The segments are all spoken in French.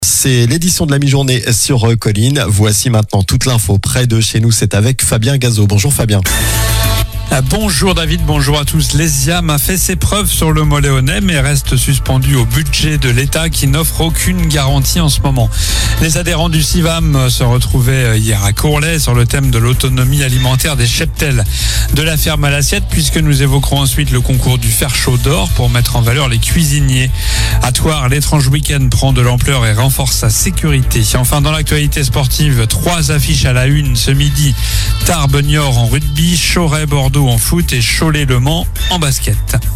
C'est l'édition de la mi-journée sur Colline. Voici maintenant toute l'info près de chez nous. C'est avec Fabien Gazot. Bonjour Fabien. Bonjour David, bonjour à tous. L'Esiam a fait ses preuves sur le Mont-Léonnais mais reste suspendu au budget de l'État qui n'offre aucune garantie en ce moment. Les adhérents du CIVAM se retrouvaient hier à Courlay sur le thème de l'autonomie alimentaire des cheptels. De la ferme à l'assiette, puisque nous évoquerons ensuite le concours du fer chaud d'or pour mettre en valeur les cuisiniers. À Thouars, l'étrange week-end prend de l'ampleur et renforce sa sécurité. Enfin, dans l'actualité sportive, 3 affiches à la une ce midi. Tarbes-Niort en rugby, Choret-Bordeaux en foot et Cholet-Le Mans en basket.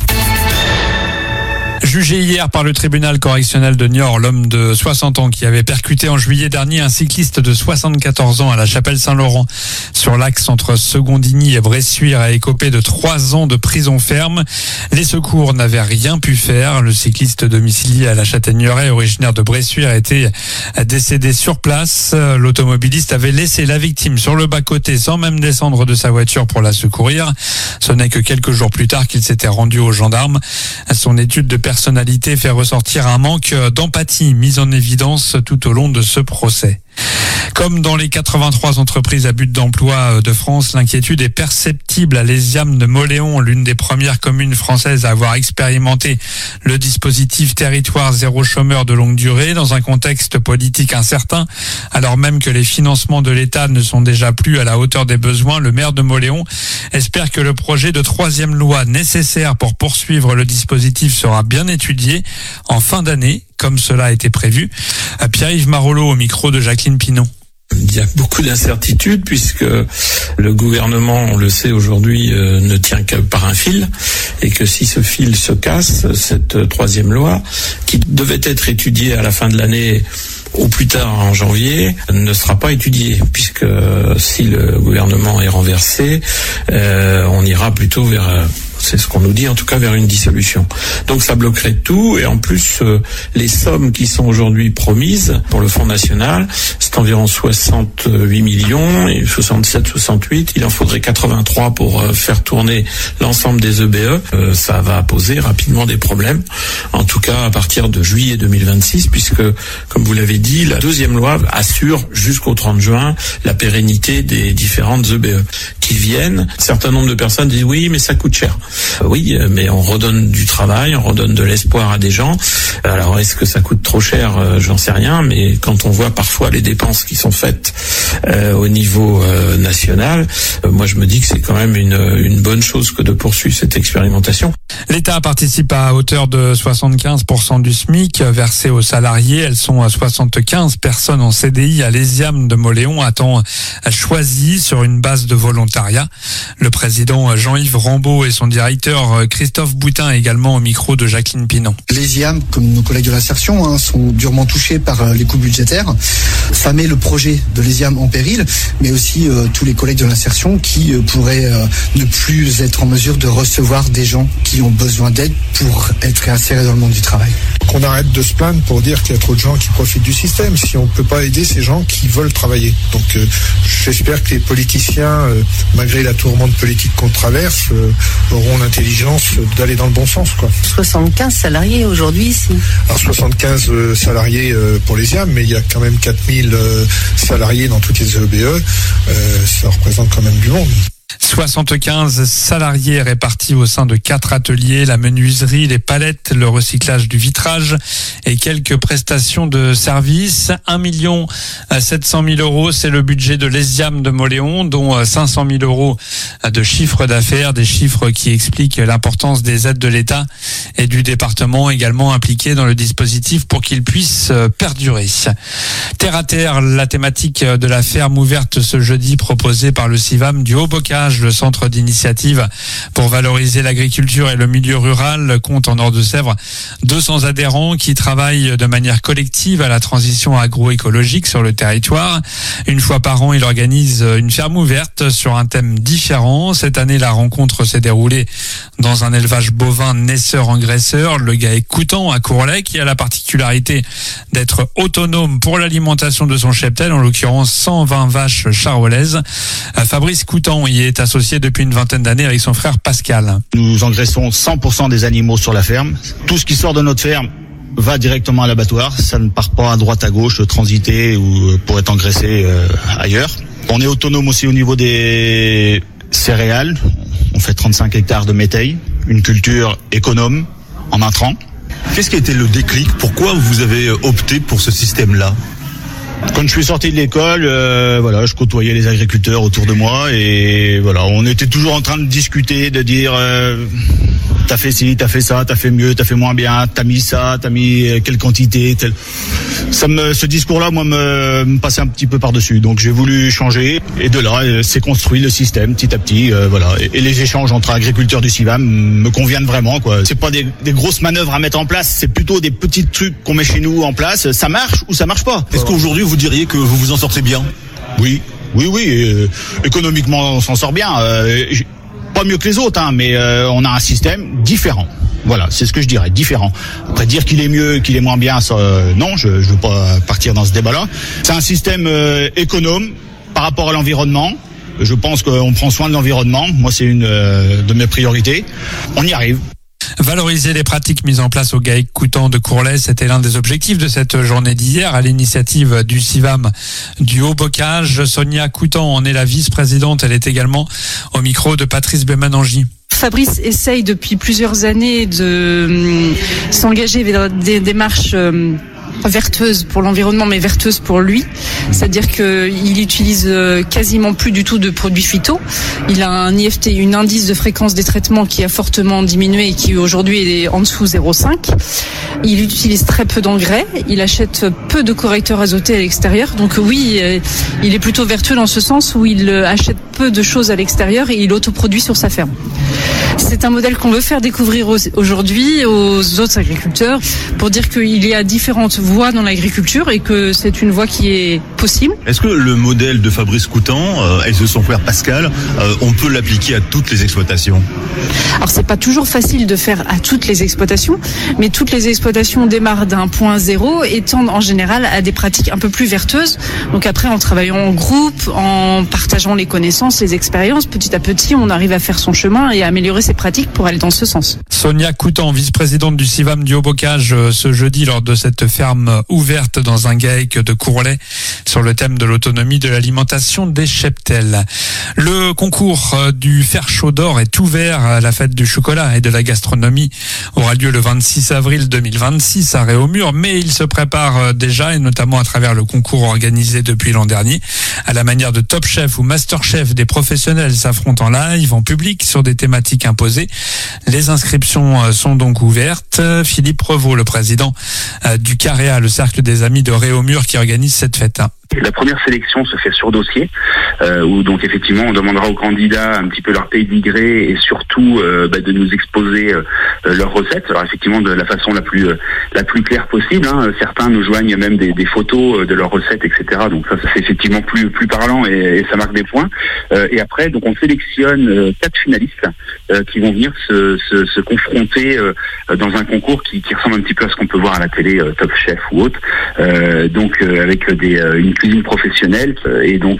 Jugé hier par le tribunal correctionnel de Niort, l'homme de 60 ans qui avait percuté en juillet dernier un cycliste de 74 ans à la Chapelle-Saint-Laurent sur l'axe entre Secondigny et Bressuire a écopé de 3 ans de prison ferme. Les secours n'avaient rien pu faire. Le cycliste domicilié à la Châtaigneraie, originaire de Bressuire, était décédé sur place. L'automobiliste avait laissé la victime sur le bas-côté sans même descendre de sa voiture pour la secourir. Ce n'est que quelques jours plus tard qu'il s'était rendu aux gendarmes. Son étude de personnalité fait ressortir un manque d'empathie mis en évidence tout au long de ce procès. Comme dans les 83 entreprises à but d'emploi de France, l'inquiétude est perceptible à l'Esiam de Mauléon, l'une des premières communes françaises à avoir expérimenté le dispositif territoire zéro chômeur de longue durée dans un contexte politique incertain. Alors même que les financements de l'État ne sont déjà plus à la hauteur des besoins, le maire de Mauléon espère que le projet de 3e loi nécessaire pour poursuivre le dispositif sera bien étudié en fin d'année, comme cela a été prévu. Pierre-Yves Marolleau au micro de Jacqueline Pinon. Il y a beaucoup d'incertitudes puisque le gouvernement, on le sait aujourd'hui, ne tient que par un fil et que si ce fil se casse, cette 3e loi, qui devait être étudiée à la fin de l'année au plus tard en janvier, ne sera pas étudiée puisque si le gouvernement est renversé, on ira plutôt vers... C'est ce qu'on nous dit, en tout cas, vers une dissolution. Donc ça bloquerait tout, et en plus, les sommes qui sont aujourd'hui promises pour le Fonds national, c'est environ 68 millions, et 67, 68, il en faudrait 83 pour faire tourner l'ensemble des EBE. Ça va poser rapidement des problèmes, en tout cas à partir de juillet 2026, puisque, comme vous l'avez dit, la 2e loi assure jusqu'au 30 juin la pérennité des différentes EBE qui viennent. Un certain nombre de personnes disent oui, mais ça coûte cher. Oui, mais on redonne du travail, on redonne de l'espoir à des gens. Alors, est-ce que ça coûte trop cher ? J'en sais rien, mais quand on voit parfois les dépenses qui sont faites au niveau national, moi je me dis que c'est quand même une bonne chose que de poursuivre cette expérimentation. L'État participe à hauteur de 75% du SMIC versé aux salariés. Elles sont à 75 personnes en CDI à l'Esiam de Mauléon, a-t-on choisi sur une base de volontariat. Le président Jean-Yves Rambaud et son directeur Christophe Boutin également au micro de Jacqueline Pinon. L'Esiam, comme nos collègues de l'insertion, sont durement touchés par les coûts budgétaires. Ça met le projet de l'Esiam en péril, mais aussi tous les collègues de l'insertion qui pourraient ne plus être en mesure de recevoir des gens qui ont besoin d'aide pour être réinsérés dans le monde du travail. Qu'on arrête de se plaindre pour dire qu'il y a trop de gens qui profitent du système, si on ne peut pas aider ces gens qui veulent travailler. Donc j'espère que les politiciens, malgré la tourmente politique qu'on traverse, auront l'intelligence d'aller dans le bon sens, quoi. 75 salariés aujourd'hui ici. Alors 75 salariés pour les IAM, mais il y a quand même 4000 salariés dans toutes les EBE. Ça représente quand même du monde. 75 salariés répartis au sein de 4 ateliers, la menuiserie, les palettes, le recyclage du vitrage et quelques prestations de services. 1 700 000 euros, c'est le budget de l'Esiam de Mauléon, dont 500 000 euros de chiffre d'affaires, des chiffres qui expliquent l'importance des aides de l'État et du département également impliqués dans le dispositif pour qu'il puisse perdurer. Terre à terre, la thématique de la ferme ouverte ce jeudi proposée par le CIVAM du Haut-Bocage, le centre d'initiative pour valoriser l'agriculture et le milieu rural, compte en Nord-de-Sèvres 200 adhérents qui travaillent de manière collective à la transition agroécologique sur le territoire. Une fois par an, il organise une ferme ouverte sur un thème différent. Cette année, la rencontre s'est déroulée dans un élevage bovin naisseur-engraisseur, le GAEC Coutan à Courlay, qui a la particularité d'être autonome pour l'alimentation de son cheptel, en l'occurrence 120 vaches charolaises. Fabrice Coutan y est associé depuis une vingtaine d'années avec son frère Pascal. Nous engraissons 100% des animaux sur la ferme. Tout ce qui sort de notre ferme va directement à l'abattoir. Ça ne part pas à droite à gauche, transiter ou pour être engraissé ailleurs. On est autonome aussi au niveau des céréales. On fait 35 hectares de métail, une culture économe en intrants. Qu'est-ce qui a été le déclic? Pourquoi vous avez opté pour ce système-là? Quand je suis sorti de l'école, je côtoyais les agriculteurs autour de moi et voilà, on était toujours en train de discuter, de dire t'as fait ci, t'as fait ça, t'as fait mieux, t'as fait moins bien, t'as mis ça, t'as mis quelle quantité, ce discours-là, moi, me passait un petit peu par-dessus. Donc j'ai voulu changer et de là, c'est construit le système petit à petit, Et les échanges entre agriculteurs du CIVAM me conviennent vraiment, quoi. C'est pas des grosses manœuvres à mettre en place, c'est plutôt des petits trucs qu'on met chez nous en place. Ça marche ou ça marche pas. Est-ce qu'aujourd'hui vous diriez que vous vous en sortez bien? Oui. Économiquement, on s'en sort bien. Pas mieux que les autres, mais on a un système différent. Voilà, c'est ce que je dirais, différent. Après, dire qu'il est mieux, qu'il est moins bien, ça, non, je veux pas partir dans ce débat-là. C'est un système économe par rapport à l'environnement. Je pense qu'on prend soin de l'environnement. Moi, c'est une de mes priorités. On y arrive. Valoriser les pratiques mises en place au GAEC Coutan de Courlay, c'était l'un des objectifs de cette journée d'hier à l'initiative du CIVAM du Haut-Bocage. Sonia Coutan en est la vice-présidente. Elle est également au micro de Patrice Bemanangi. Fabrice essaye depuis plusieurs années de s'engager vers des démarches vertueuse pour l'environnement mais vertueuse pour lui, c'est-à-dire qu'il utilise quasiment plus du tout de produits phyto. Il a un IFT, une indice de fréquence des traitements qui a fortement diminué et qui aujourd'hui est en dessous 0,5. Il utilise très peu d'engrais, il achète peu de correcteurs azotés à l'extérieur, donc oui, il est plutôt vertueux dans ce sens où il achète peu de choses à l'extérieur et il autoproduit sur sa ferme. C'est un modèle qu'on veut faire découvrir aujourd'hui aux autres agriculteurs pour dire qu'il y a différentes voies dans l'agriculture et que c'est une voie qui est possible. Est-ce que le modèle de Fabrice Coutan et de son frère Pascal, on peut l'appliquer à toutes les exploitations? Alors c'est pas toujours facile de faire à toutes les exploitations, mais toutes les exploitations démarrent d'un point zéro et tendent en général à des pratiques un peu plus vertueuses. Donc après, en travaillant en groupe, en partageant les connaissances, les expériences, petit à petit, on arrive à faire son chemin et à améliorer ses pratiques pour aller dans ce sens. Sonia Coutan, vice-présidente du CIVAM du Haut-Bocage, ce jeudi lors de cette ferme ouverte dans un GAEC de Courlay sur le thème de l'autonomie de l'alimentation des cheptels. Le concours du Fer Chaud d'Or est ouvert. La fête du chocolat et de la gastronomie aura lieu le 26 avril 2026 à Réaumur, mais il se prépare déjà et notamment à travers le concours organisé depuis l'an dernier. À la manière de Top Chef ou Master Chef, des professionnels s'affrontent en live, en public, sur des thématiques imposées. Les inscriptions sont donc ouvertes. Philippe Revaux, le président du CAREA, le Cercle des Amis de Réaumur, qui organise cette fête. La première sélection se fait sur dossier, où donc effectivement on demandera aux candidats un petit peu leur pédigré et surtout de nous exposer leurs recettes. Alors effectivement de la façon la plus claire possible. Certains nous joignent même des photos de leurs recettes, etc. Donc ça c'est effectivement plus parlant et ça marque des points. Et après donc on sélectionne 4 finalistes qui vont venir se confronter dans un concours qui ressemble un petit peu à ce qu'on peut voir à la télé, Top Chef ou autre. Donc avec une cuisine professionnelle et donc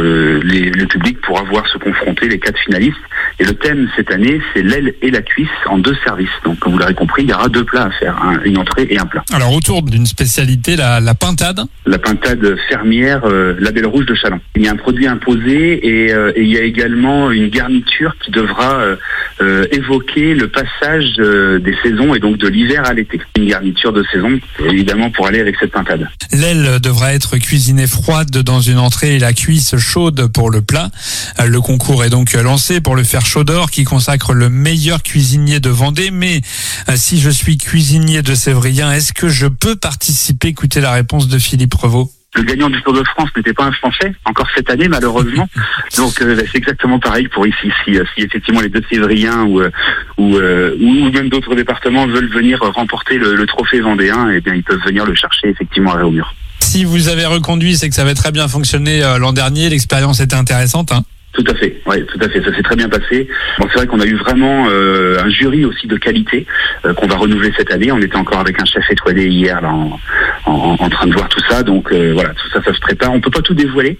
le public pourra voir se confronter les 4 finalistes. Et le thème cette année, c'est l'aile et la cuisse en 2 services. Donc comme vous l'avez compris, il y aura 2 plats à faire, une entrée et un plat. Alors autour d'une spécialité, la pintade. La pintade fermière, la Belle Rouge de Châlons. Il y a un produit imposé et il y a également une garniture qui devra évoquer le passage des saisons et donc de l'hiver à l'été. Une garniture de saison, évidemment, pour aller avec cette pintade. L'aile devra être cuisinée froide dans une entrée et la cuisse chaude pour le plat. Le concours est donc lancé pour le Fer Chaud d'Or qui consacre le meilleur cuisinier de Vendée. Mais si je suis cuisinier de Sévrien, est-ce que je peux participer? Écoutez la réponse de Philippe Revaux. Le gagnant du Tour de France n'était pas un Français, encore cette année malheureusement. Donc c'est exactement pareil pour ici. Si effectivement les 2 Sévriens ou même d'autres départements veulent venir remporter le trophée vendéen, eh bien ils peuvent venir le chercher effectivement à Réaumur. Si vous avez reconduit, c'est que ça avait très bien fonctionné l'an dernier. L'expérience était intéressante. Tout à fait, ouais, tout à fait. Ça s'est très bien passé. Bon, c'est vrai qu'on a eu vraiment un jury aussi de qualité qu'on va renouveler cette année. On était encore avec un chef étoilé hier là, en train de voir tout ça. Donc voilà, tout ça se prépare. On peut pas tout dévoiler,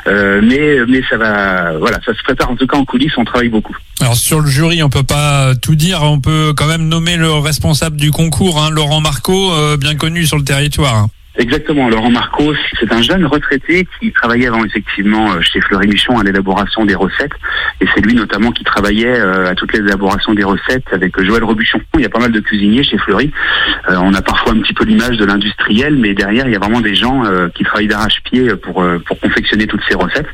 mais ça va. Voilà, ça se prépare en tout cas en coulisses. On travaille beaucoup. Alors sur le jury, on peut pas tout dire. On peut quand même nommer le responsable du concours, hein, Laurent Marco, bien connu sur le territoire. Exactement, Laurent Marco, c'est un jeune retraité qui travaillait avant effectivement chez Fleury Michon à l'élaboration des recettes, et c'est lui notamment qui travaillait à toutes les élaborations des recettes avec Joël Robuchon. Il y a pas mal de cuisiniers chez Fleury, on a parfois un petit peu l'image de l'industriel, mais derrière il y a vraiment des gens qui travaillent d'arrache-pied pour confectionner toutes ces recettes,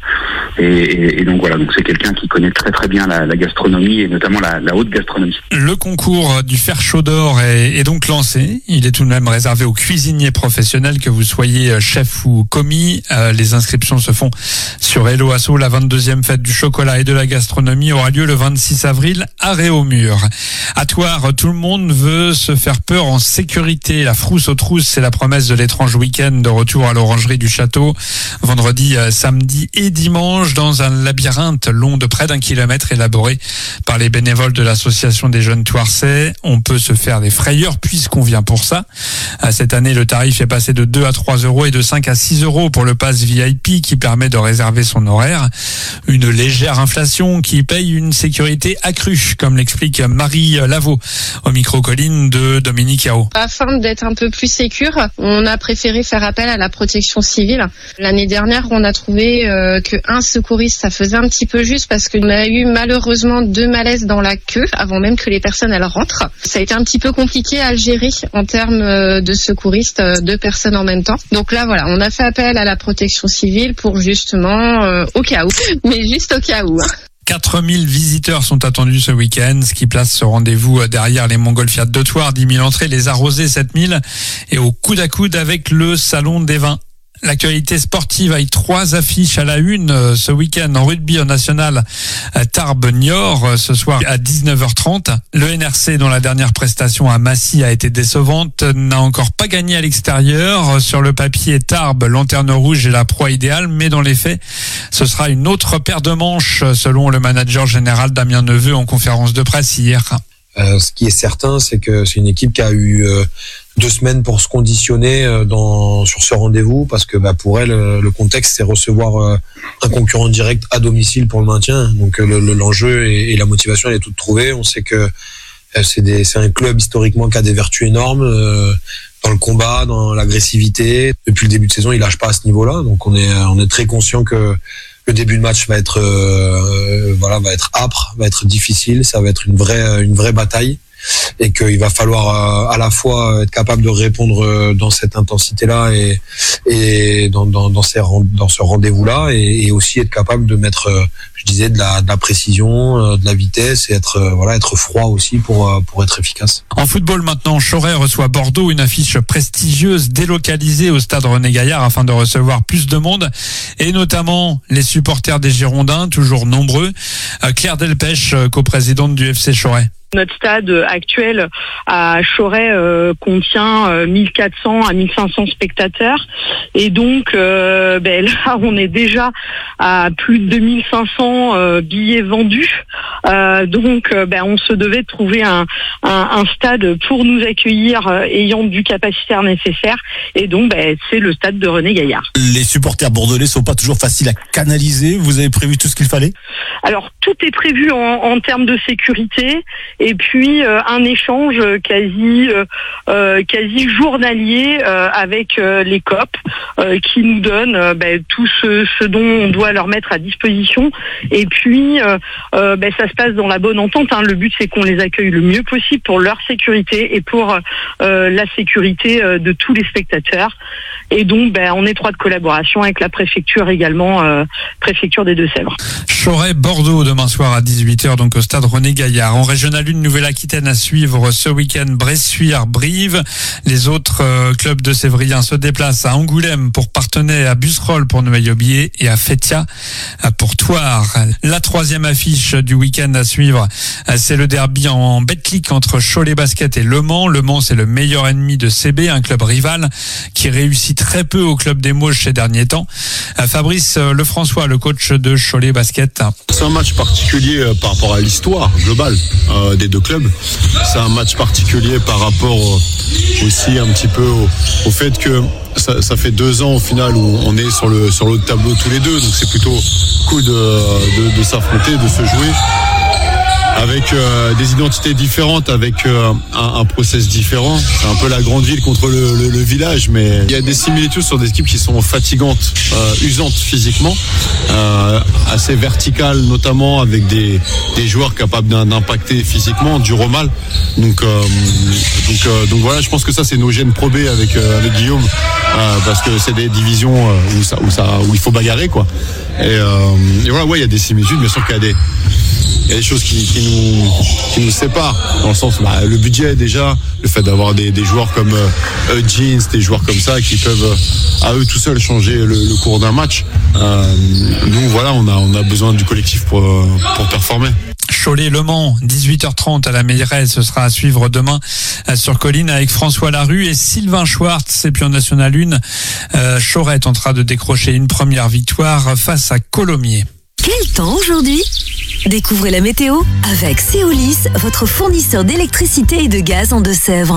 et donc voilà, donc c'est quelqu'un qui connaît très très bien la gastronomie et notamment la haute gastronomie. Le concours du fer chaud d'or est donc lancé, il est tout de même réservé aux cuisiniers professionnels, que vous soyez chef ou commis. Les inscriptions se font sur Hello Asso. La 22e fête du chocolat et de la gastronomie aura lieu le 26 avril à Réaumur. À Thouars, tout le monde veut se faire peur en sécurité. La frousse aux trousses, c'est la promesse de l'étrange week-end de retour à l'orangerie du château. Vendredi, samedi et dimanche, dans un labyrinthe long de près d'1 kilomètre élaboré par les bénévoles de l'association des jeunes Thouarsais. On peut se faire des frayeurs puisqu'on vient pour ça. Cette année, le tarif est passé de 2 à 3 euros et de 5 à 6 euros pour le pass VIP qui permet de réserver son horaire. Une légère inflation qui paye une sécurité accrue, comme l'explique Marie Lavaux au micro Colline de Dominique Yao. Afin d'être un peu plus sécure, on a préféré faire appel à la protection civile. L'année dernière, on a trouvé qu'un secouriste, ça faisait un petit peu juste parce qu'on a eu malheureusement 2 malaises dans la queue avant même que les personnes elles rentrent. Ça a été un petit peu compliqué à gérer en termes de secouristes, 2 personnes en même temps. Donc là, voilà, on a fait appel à la protection civile pour justement, au cas où, mais juste au cas où. 4000 visiteurs sont attendus ce week-end, ce qui place ce rendez-vous derrière les Montgolfiades de Thouars, 10 000 entrées, les Arrosés 7000 et au coude à coude avec le Salon des Vins. L'actualité sportive avec 3 affiches à la une ce week-end en rugby en national Tarbes-Niort ce soir à 19h30. Le NRC, dont la dernière prestation à Massy a été décevante, n'a encore pas gagné à l'extérieur. Sur le papier, Tarbes, lanterne rouge est la proie idéale, mais dans les faits, ce sera une autre paire de manches selon le manager général Damien Neveu en conférence de presse hier. Ce qui est certain, c'est que c'est une équipe qui a eu 2 semaines pour se conditionner sur ce rendez-vous, parce que pour elle, le contexte, c'est recevoir un concurrent direct à domicile pour le maintien. Donc l'enjeu et la motivation, elle est toute trouvée. On sait que c'est un club historiquement qui a des vertus énormes dans le combat, dans l'agressivité. Depuis le début de saison, il lâche pas à ce niveau-là. Donc on est très conscient que le début de match va être âpre, va être difficile, ça va être une vraie bataille, et qu'il va falloir à la fois être capable de répondre dans cette intensité-là et dans ce rendez-vous-là, et aussi être capable de mettre, je disais, de la précision, de la vitesse, et être froid aussi pour être efficace. En football maintenant, Choret reçoit Bordeaux, une affiche prestigieuse délocalisée au stade René Gaillard afin de recevoir plus de monde, et notamment les supporters des Girondins, toujours nombreux. Claire Delpech, coprésidente du FC Choret. Notre stade actuel à Choret contient 1400 à 1500 spectateurs, et donc là on est déjà à plus de 2500 billets vendus. Donc on se devait de trouver un stade pour nous accueillir ayant du capacitaire nécessaire, et donc c'est le stade de René Gaillard. Les supporters bordelais sont pas toujours faciles à canaliser. Vous avez prévu tout ce qu'il fallait ? Alors tout est prévu en termes de sécurité, et puis un échange quasi journalier avec les COP qui nous donnent tout ce dont on doit leur mettre à disposition, et puis ça se passe dans la bonne entente. Le but, c'est qu'on les accueille le mieux possible pour leur sécurité et pour la sécurité de tous les spectateurs, et donc en étroite collaboration avec la préfecture également, préfecture des Deux-Sèvres. Choret-Bordeaux demain soir à 18h, donc au stade René Gaillard. En Régional 1, Lune, Nouvelle-Aquitaine à suivre ce week-end, Bressuire, Brive. Les autres clubs de Sévrien se déplacent à Angoulême pour Parthenay, à Busserolles pour Noailles-Aubier et à Fétia pour Thouars. La troisième affiche du week-end à suivre, c'est le derby en Betclic entre Cholet Basket et Le Mans. Le Mans, c'est le meilleur ennemi de CB, un club rival qui réussit très peu au club des Mauges ces derniers temps. Fabrice Lefrançois, le coach de Cholet Basket. C'est un match particulier par rapport à l'histoire globale des deux clubs. C'est un match particulier par rapport aussi un petit peu au fait que ça fait 2 ans au final où on est sur le tableau tous les deux, donc c'est plutôt cool de s'affronter, de se jouer avec des identités différentes, avec un process différent. C'est un peu la grande ville contre le village, mais il y a des similitudes sur des équipes qui sont fatigantes, usantes physiquement, assez verticales notamment, avec des joueurs capables d'impacter physiquement, dur au mal. Donc voilà, je pense que ça c'est nos gènes Pro B avec Guillaume, parce que c'est des divisions où il faut bagarrer quoi. Et voilà, ouais, il y a des similitudes, bien sûr qu'il y a des choses qui nous séparent, dans le sens le budget déjà, le fait d'avoir des joueurs comme Jeans, des joueurs comme ça qui peuvent à eux tout seuls changer le cours d'un match. Nous voilà, on a besoin du collectif pour performer. Cholet-Le Mans, 18h30 à la Meilleray, ce sera à suivre demain sur Colline avec François Larue et Sylvain Schwartz. Et puis en National 1, Choret tentera de décrocher une première victoire face à Colomiers. Quel temps aujourd'hui ? Découvrez la météo avec Céolis, votre fournisseur d'électricité et de gaz en Deux-Sèvres.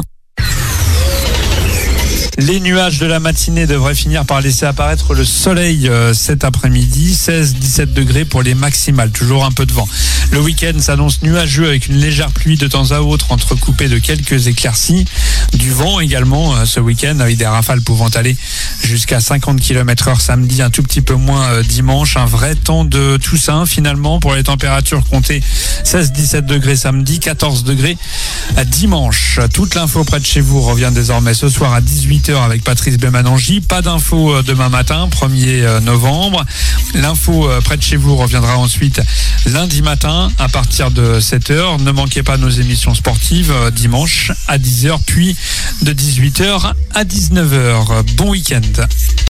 Les nuages de la matinée devraient finir par laisser apparaître le soleil cet après-midi. 16-17 degrés pour les maximales, toujours un peu de vent. Le week-end s'annonce nuageux avec une légère pluie de temps à autre, entrecoupée de quelques éclaircies. Du vent également ce week-end, avec des rafales pouvant aller jusqu'à 50 km/h samedi, un tout petit peu moins dimanche. Un vrai temps de Toussaint finalement pour les températures comptées. 16-17 degrés samedi, 14 degrés dimanche. Toute l'info près de chez vous revient désormais ce soir à 18h avec Patrice Bémanangi. Pas d'info demain matin, 1er novembre. L'info près de chez vous reviendra ensuite lundi matin à partir de 7h. Ne manquez pas nos émissions sportives dimanche à 10h, puis de 18h à 19h. Bon week-end.